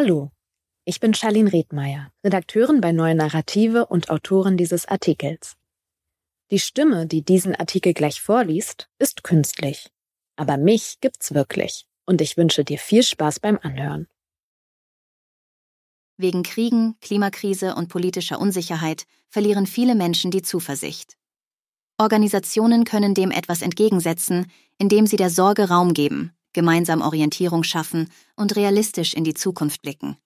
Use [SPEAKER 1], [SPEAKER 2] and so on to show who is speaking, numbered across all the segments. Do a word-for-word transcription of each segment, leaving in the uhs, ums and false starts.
[SPEAKER 1] Hallo, ich bin Charlene Redmeier, Redakteurin bei Neue Narrative und Autorin dieses Artikels. Die Stimme, die diesen Artikel gleich vorliest, ist künstlich. Aber mich gibt's wirklich. Und ich wünsche dir viel Spaß beim Anhören.
[SPEAKER 2] Wegen Kriegen, Klimakrise und politischer Unsicherheit verlieren viele Menschen die Zuversicht. Organisationen können dem etwas entgegensetzen, indem sie der Sorge Raum geben, gemeinsam Orientierung schaffen und realistisch in die Zukunft blicken.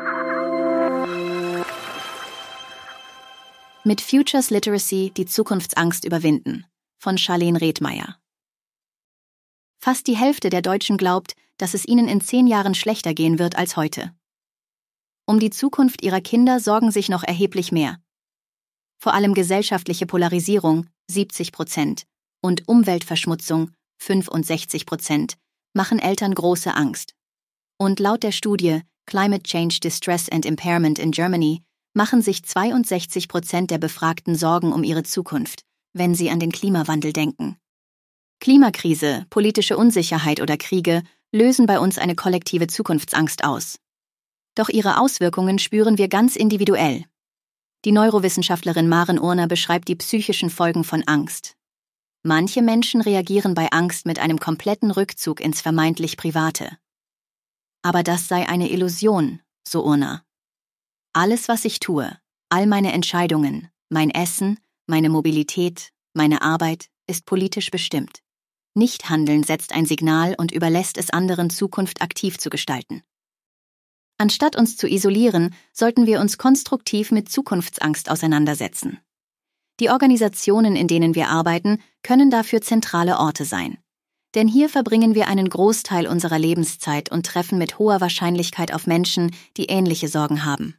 [SPEAKER 2] Mit Futures Literacy die Zukunftsangst überwinden, von Charlene Redmeier. Fast die Hälfte der Deutschen glaubt, dass es ihnen in zehn Jahren schlechter gehen wird als heute. Um die Zukunft ihrer Kinder sorgen sich noch erheblich mehr. Vor allem gesellschaftliche Polarisierung, siebzig Prozent, und Umweltverschmutzung, fünfundsechzig Prozent, machen Eltern große Angst. Und laut der Studie Climate Change Distress and Impairment in Germany machen sich zweiundsechzig Prozent der Befragten Sorgen um ihre Zukunft, wenn sie an den Klimawandel denken. Klimakrise, politische Unsicherheit oder Kriege lösen bei uns eine kollektive Zukunftsangst aus. Doch ihre Auswirkungen spüren wir ganz individuell. Die Neurowissenschaftlerin Maren Urner beschreibt die psychischen Folgen von Angst. Manche Menschen reagieren bei Angst mit einem kompletten Rückzug ins vermeintlich Private. Aber das sei eine Illusion, so Urner. Alles, was ich tue, all meine Entscheidungen, mein Essen, meine Mobilität, meine Arbeit, ist politisch bestimmt. Nichthandeln setzt ein Signal und überlässt es anderen, Zukunft aktiv zu gestalten. Anstatt uns zu isolieren, sollten wir uns konstruktiv mit Zukunftsangst auseinandersetzen. Die Organisationen, in denen wir arbeiten, können dafür zentrale Orte sein. Denn hier verbringen wir einen Großteil unserer Lebenszeit und treffen mit hoher Wahrscheinlichkeit auf Menschen, die ähnliche Sorgen haben.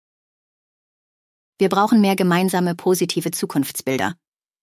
[SPEAKER 2] Wir brauchen mehr gemeinsame positive Zukunftsbilder.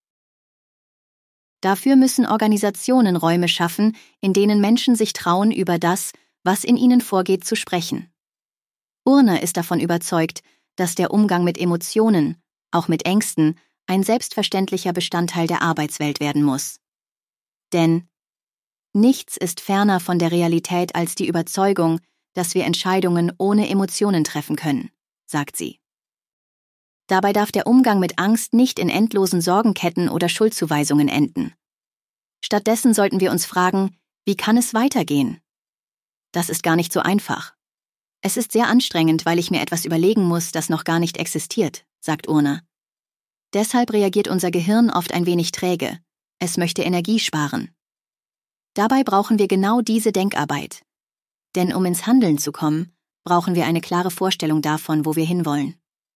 [SPEAKER 2] Dafür müssen Organisationen Räume schaffen, in denen Menschen sich trauen, über das, was in ihnen vorgeht, zu sprechen. Urner ist davon überzeugt, dass der Umgang mit Emotionen, auch mit Ängsten, ein selbstverständlicher Bestandteil der Arbeitswelt werden muss. Denn nichts ist ferner von der Realität als die Überzeugung, dass wir Entscheidungen ohne Emotionen treffen können, sagt sie. Dabei darf der Umgang mit Angst nicht in endlosen Sorgenketten oder Schuldzuweisungen enden. Stattdessen sollten wir uns fragen, wie kann es weitergehen? Das ist gar nicht so einfach. Es ist sehr anstrengend, weil ich mir etwas überlegen muss, das noch gar nicht existiert, sagt Urner. Deshalb reagiert unser Gehirn oft ein wenig träge. Es möchte Energie sparen. Dabei brauchen wir genau diese Denkarbeit. Denn um ins Handeln zu kommen, brauchen wir eine klare Vorstellung davon, wo wir hinwollen.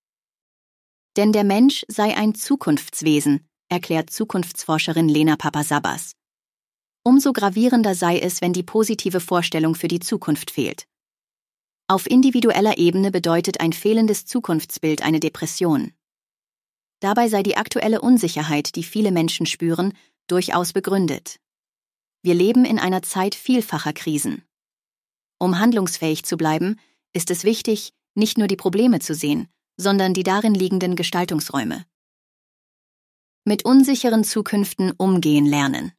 [SPEAKER 2] Denn der Mensch sei ein Zukunftswesen, erklärt Zukunftsforscherin Lena Papasabas. Umso gravierender sei es, wenn die positive Vorstellung für die Zukunft fehlt. Auf individueller Ebene bedeutet ein fehlendes Zukunftsbild eine Depression. Dabei sei die aktuelle Unsicherheit, die viele Menschen spüren, durchaus begründet. Wir leben in einer Zeit vielfacher Krisen. Um handlungsfähig zu bleiben, ist es wichtig, nicht nur die Probleme zu sehen, sondern die darin liegenden Gestaltungsräume. Mit unsicheren Zukünften umgehen lernen.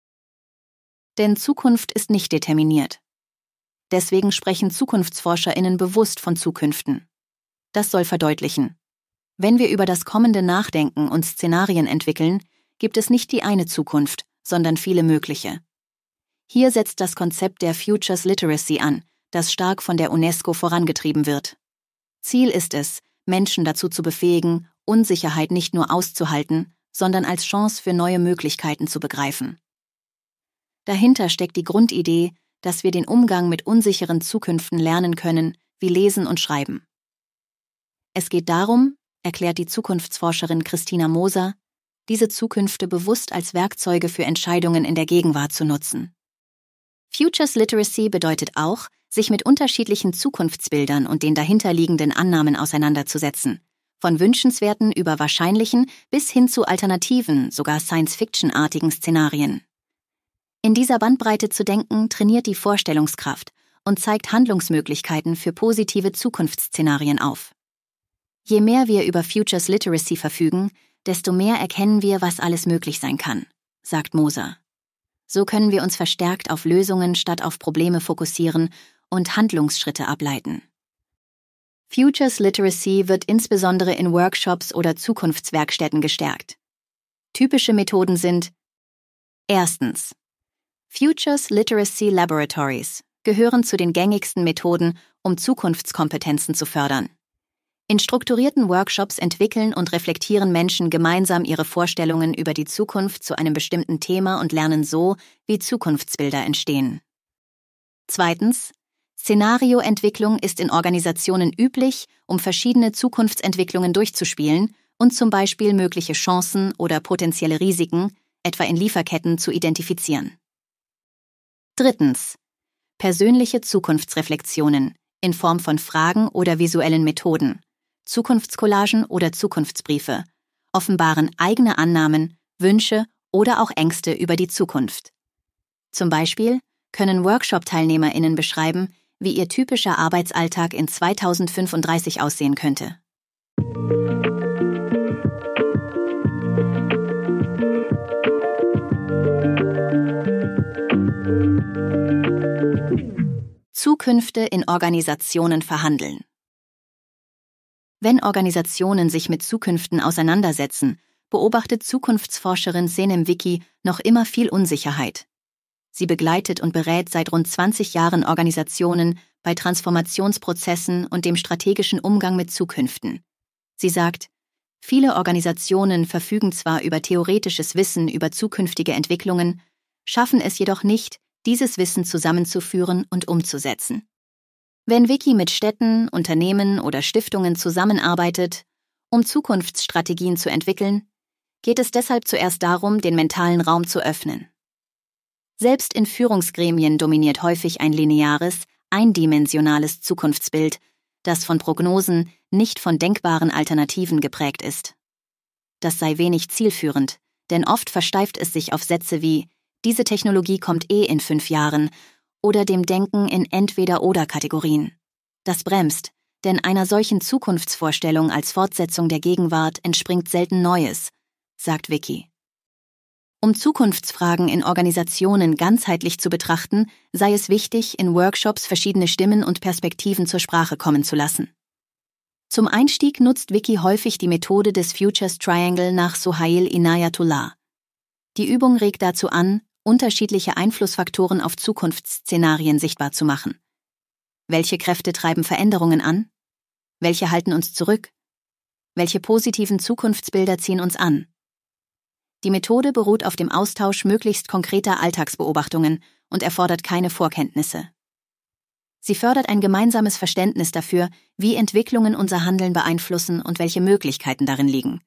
[SPEAKER 2] Denn Zukunft ist nicht determiniert. Deswegen sprechen ZukunftsforscherInnen bewusst von Zukünften. Das soll verdeutlichen: Wenn wir über das Kommende nachdenken und Szenarien entwickeln, gibt es nicht die eine Zukunft, sondern viele mögliche. Hier setzt das Konzept der Futures Literacy an, das stark von der UNESCO vorangetrieben wird. Ziel ist es, Menschen dazu zu befähigen, Unsicherheit nicht nur auszuhalten, sondern als Chance für neue Möglichkeiten zu begreifen. Dahinter steckt die Grundidee, dass wir den Umgang mit unsicheren Zukünften lernen können, wie Lesen und Schreiben. Es geht darum, erklärt die Zukunftsforscherin Christina Moser, diese Zukünfte bewusst als Werkzeuge für Entscheidungen in der Gegenwart zu nutzen. Futures Literacy bedeutet auch, sich mit unterschiedlichen Zukunftsbildern und den dahinterliegenden Annahmen auseinanderzusetzen, von wünschenswerten über wahrscheinlichen bis hin zu alternativen, sogar Science-Fiction-artigen Szenarien. In dieser Bandbreite zu denken, trainiert die Vorstellungskraft und zeigt Handlungsmöglichkeiten für positive Zukunftsszenarien auf. Je mehr wir über Futures Literacy verfügen, desto mehr erkennen wir, was alles möglich sein kann, sagt Moser. So können wir uns verstärkt auf Lösungen statt auf Probleme fokussieren und Handlungsschritte ableiten. Futures Literacy wird insbesondere in Workshops oder Zukunftswerkstätten gestärkt. Typische Methoden sind: Erstens. Futures Literacy Laboratories gehören zu den gängigsten Methoden, um Zukunftskompetenzen zu fördern. In strukturierten Workshops entwickeln und reflektieren Menschen gemeinsam ihre Vorstellungen über die Zukunft zu einem bestimmten Thema und lernen so, wie Zukunftsbilder entstehen. Zweitens. Szenarioentwicklung ist in Organisationen üblich, um verschiedene Zukunftsentwicklungen durchzuspielen und zum Beispiel mögliche Chancen oder potenzielle Risiken, etwa in Lieferketten, zu identifizieren. Drittens. Persönliche Zukunftsreflexionen in Form von Fragen oder visuellen Methoden, Zukunftscollagen oder Zukunftsbriefe, offenbaren eigene Annahmen, Wünsche oder auch Ängste über die Zukunft. Zum Beispiel können Workshop-TeilnehmerInnen beschreiben, wie ihr typischer Arbeitsalltag in zweitausendfünfunddreißig aussehen könnte. Zukünfte in Organisationen verhandeln. Wenn Organisationen sich mit Zukünften auseinandersetzen, beobachtet Zukunftsforscherin Senem Wicki noch immer viel Unsicherheit. Sie begleitet und berät seit rund zwanzig Jahren Organisationen bei Transformationsprozessen und dem strategischen Umgang mit Zukünften. Sie sagt, viele Organisationen verfügen zwar über theoretisches Wissen über zukünftige Entwicklungen, schaffen es jedoch nicht, dieses Wissen zusammenzuführen und umzusetzen. Wenn Wicki mit Städten, Unternehmen oder Stiftungen zusammenarbeitet, um Zukunftsstrategien zu entwickeln, geht es deshalb zuerst darum, den mentalen Raum zu öffnen. Selbst in Führungsgremien dominiert häufig ein lineares, eindimensionales Zukunftsbild, das von Prognosen, nicht von denkbaren Alternativen geprägt ist. Das sei wenig zielführend, denn oft versteift es sich auf Sätze wie „Diese Technologie kommt eh in fünf Jahren“ oder dem Denken in Entweder-oder-Kategorien. Das bremst, denn einer solchen Zukunftsvorstellung als Fortsetzung der Gegenwart entspringt selten Neues, sagt Wicki. Um Zukunftsfragen in Organisationen ganzheitlich zu betrachten, sei es wichtig, in Workshops verschiedene Stimmen und Perspektiven zur Sprache kommen zu lassen. Zum Einstieg nutzt Wicki häufig die Methode des Futures Triangle nach Sohail Inayatullah. Die Übung regt dazu an, unterschiedliche Einflussfaktoren auf Zukunftsszenarien sichtbar zu machen. Welche Kräfte treiben Veränderungen an? Welche halten uns zurück? Welche positiven Zukunftsbilder ziehen uns an? Die Methode beruht auf dem Austausch möglichst konkreter Alltagsbeobachtungen und erfordert keine Vorkenntnisse. Sie fördert ein gemeinsames Verständnis dafür, wie Entwicklungen unser Handeln beeinflussen und welche Möglichkeiten darin liegen.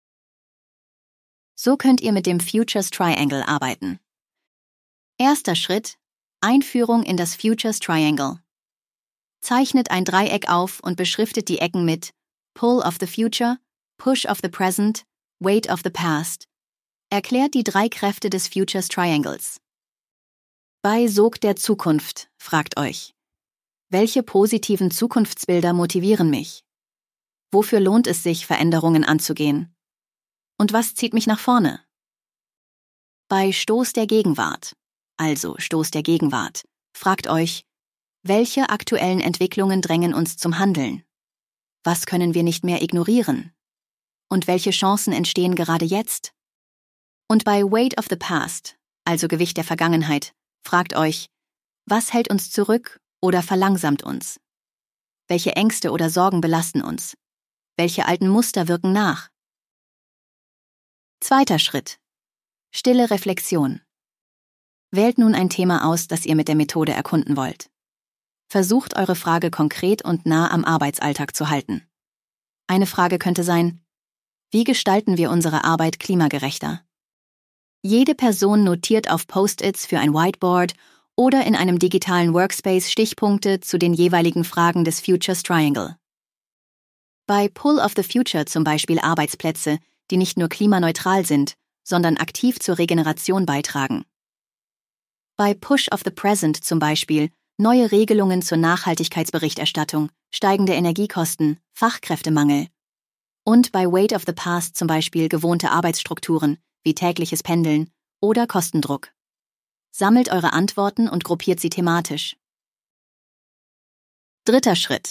[SPEAKER 2] So könnt ihr mit dem Futures Triangle arbeiten. Erster Schritt: Einführung in das Futures Triangle. Zeichnet ein Dreieck auf und beschriftet die Ecken mit Pull of the Future, Push of the Present, Weight of the Past. Erklärt die drei Kräfte des Futures Triangles. Bei Sog der Zukunft fragt euch: Welche positiven Zukunftsbilder motivieren mich? Wofür lohnt es sich, Veränderungen anzugehen? Und was zieht mich nach vorne? Bei Stoß der Gegenwart, also Stoß der Gegenwart, fragt euch: Welche aktuellen Entwicklungen drängen uns zum Handeln? Was können wir nicht mehr ignorieren? Und welche Chancen entstehen gerade jetzt? Und bei Weight of the Past, also Gewicht der Vergangenheit, fragt euch: Was hält uns zurück oder verlangsamt uns? Welche Ängste oder Sorgen belasten uns? Welche alten Muster wirken nach? Zweiter Schritt: Stille Reflexion. Wählt nun ein Thema aus, das ihr mit der Methode erkunden wollt. Versucht, eure Frage konkret und nah am Arbeitsalltag zu halten. Eine Frage könnte sein: Wie gestalten wir unsere Arbeit klimagerechter? Jede Person notiert auf Post-its für ein Whiteboard oder in einem digitalen Workspace Stichpunkte zu den jeweiligen Fragen des Futures Triangle. Bei Pull of the Future zum Beispiel Arbeitsplätze, die nicht nur klimaneutral sind, sondern aktiv zur Regeneration beitragen. Bei Push of the Present zum Beispiel neue Regelungen zur Nachhaltigkeitsberichterstattung, steigende Energiekosten, Fachkräftemangel. Und bei Weight of the Past zum Beispiel gewohnte Arbeitsstrukturen, wie tägliches Pendeln oder Kostendruck. Sammelt eure Antworten und gruppiert sie thematisch. Dritter Schritt: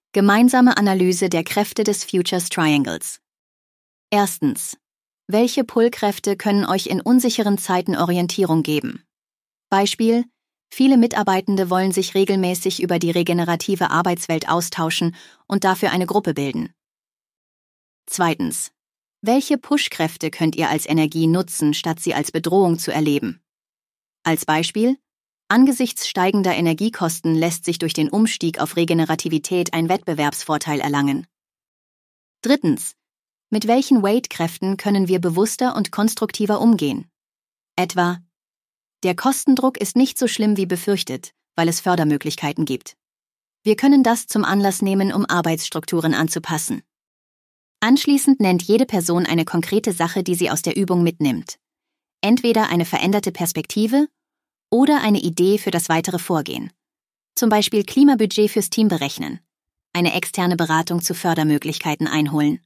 [SPEAKER 2] Gemeinsame Analyse der Kräfte des Futures Triangles. Erstens. Welche Pull-Kräfte können euch in unsicheren Zeiten Orientierung geben? Beispiel: Viele Mitarbeitende wollen sich regelmäßig über die regenerative Arbeitswelt austauschen und dafür eine Gruppe bilden. Zweitens. Welche Push-Kräfte könnt ihr als Energie nutzen, statt sie als Bedrohung zu erleben? Als Beispiel: Angesichts steigender Energiekosten lässt sich durch den Umstieg auf Regenerativität ein Wettbewerbsvorteil erlangen. Drittens. Mit welchen Weight-Kräften können wir bewusster und konstruktiver umgehen? Etwa: Der Kostendruck ist nicht so schlimm wie befürchtet, weil es Fördermöglichkeiten gibt. Wir können das zum Anlass nehmen, um Arbeitsstrukturen anzupassen. Anschließend nennt jede Person eine konkrete Sache, die sie aus der Übung mitnimmt. Entweder eine veränderte Perspektive oder eine Idee für das weitere Vorgehen. Zum Beispiel Klimabudget fürs Team berechnen, eine externe Beratung zu Fördermöglichkeiten einholen.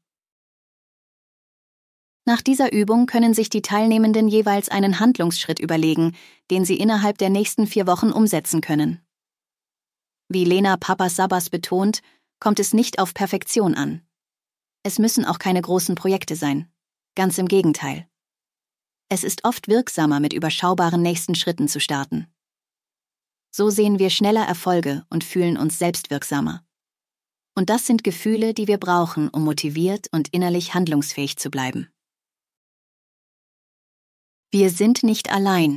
[SPEAKER 2] Nach dieser Übung können sich die Teilnehmenden jeweils einen Handlungsschritt überlegen, den sie innerhalb der nächsten vier Wochen umsetzen können. Wie Lena Papasabbas betont, kommt es nicht auf Perfektion an. Es müssen auch keine großen Projekte sein. Ganz im Gegenteil. Es ist oft wirksamer, mit überschaubaren nächsten Schritten zu starten. So sehen wir schneller Erfolge und fühlen uns selbstwirksamer. Und das sind Gefühle, die wir brauchen, um motiviert und innerlich handlungsfähig zu bleiben. Wir sind nicht allein.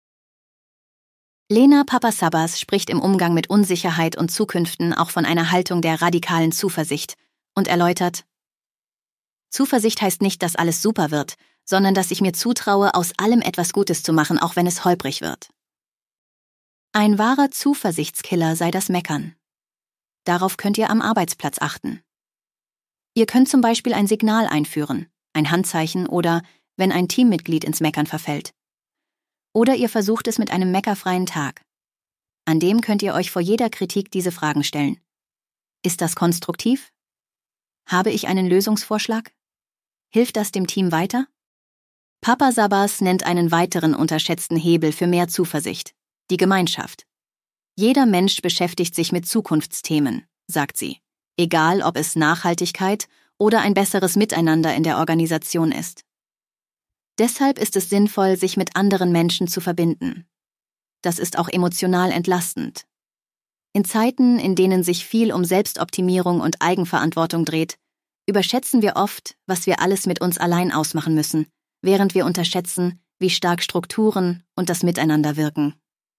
[SPEAKER 2] Lena Papasabbas spricht im Umgang mit Unsicherheit und Zukünften auch von einer Haltung der radikalen Zuversicht und erläutert: Zuversicht heißt nicht, dass alles super wird, sondern dass ich mir zutraue, aus allem etwas Gutes zu machen, auch wenn es holprig wird. Ein wahrer Zuversichtskiller sei das Meckern. Darauf könnt ihr am Arbeitsplatz achten. Ihr könnt zum Beispiel ein Signal einführen, ein Handzeichen oder wenn ein Teammitglied ins Meckern verfällt. Oder ihr versucht es mit einem meckerfreien Tag. An dem könnt ihr euch vor jeder Kritik diese Fragen stellen. Ist das konstruktiv? Habe ich einen Lösungsvorschlag? Hilft das dem Team weiter? Papasabbas nennt einen weiteren unterschätzten Hebel für mehr Zuversicht: die Gemeinschaft. Jeder Mensch beschäftigt sich mit Zukunftsthemen, sagt sie, egal ob es Nachhaltigkeit oder ein besseres Miteinander in der Organisation ist. Deshalb ist es sinnvoll, sich mit anderen Menschen zu verbinden. Das ist auch emotional entlastend. In Zeiten, in denen sich viel um Selbstoptimierung und Eigenverantwortung dreht, überschätzen wir oft, was wir alles mit uns allein ausmachen müssen, während wir unterschätzen, wie stark Strukturen und das Miteinander wirken.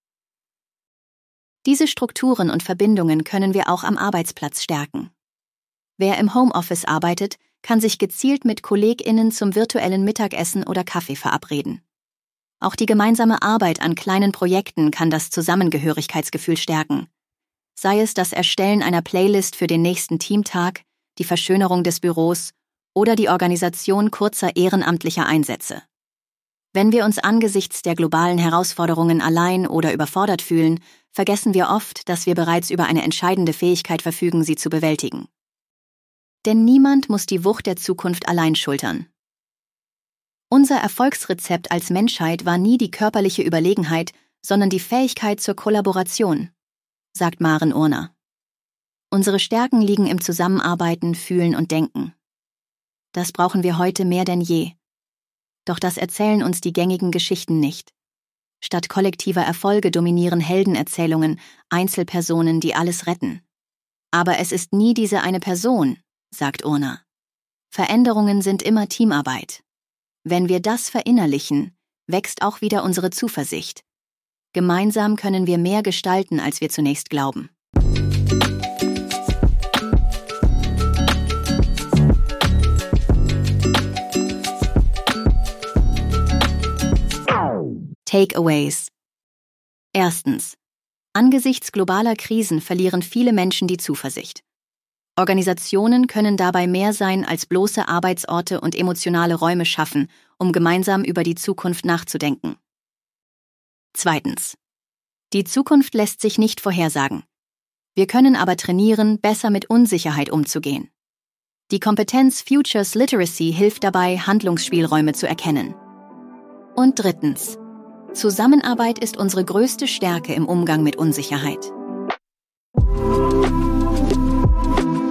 [SPEAKER 2] Diese Strukturen und Verbindungen können wir auch am Arbeitsplatz stärken. Wer im Homeoffice arbeitet, kann sich gezielt mit KollegInnen zum virtuellen Mittagessen oder Kaffee verabreden. Auch die gemeinsame Arbeit an kleinen Projekten kann das Zusammengehörigkeitsgefühl stärken. Sei es das Erstellen einer Playlist für den nächsten Teamtag, die Verschönerung des Büros oder die Organisation kurzer ehrenamtlicher Einsätze. Wenn wir uns angesichts der globalen Herausforderungen allein oder überfordert fühlen, vergessen wir oft, dass wir bereits über eine entscheidende Fähigkeit verfügen, sie zu bewältigen. Denn niemand muss die Wucht der Zukunft allein schultern. Unser Erfolgsrezept als Menschheit war nie die körperliche Überlegenheit, sondern die Fähigkeit zur Kollaboration, sagt Maren Urner. Unsere Stärken liegen im Zusammenarbeiten, Fühlen und Denken. Das brauchen wir heute mehr denn je. Doch das erzählen uns die gängigen Geschichten nicht. Statt kollektiver Erfolge dominieren Heldenerzählungen, Einzelpersonen, die alles retten. Aber es ist nie diese eine Person, sagt Urner. Veränderungen sind immer Teamarbeit. Wenn wir das verinnerlichen, wächst auch wieder unsere Zuversicht. Gemeinsam können wir mehr gestalten, als wir zunächst glauben. Takeaways. Erstens. Angesichts globaler Krisen verlieren viele Menschen die Zuversicht. Organisationen können dabei mehr sein als bloße Arbeitsorte und emotionale Räume schaffen, um gemeinsam über die Zukunft nachzudenken. Zweitens. Die Zukunft lässt sich nicht vorhersagen. Wir können aber trainieren, besser mit Unsicherheit umzugehen. Die Kompetenz Futures Literacy hilft dabei, Handlungsspielräume zu erkennen. Und drittens. Zusammenarbeit ist unsere größte Stärke im Umgang mit Unsicherheit.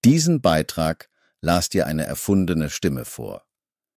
[SPEAKER 3] Diesen Beitrag las dir eine erfundene Stimme vor.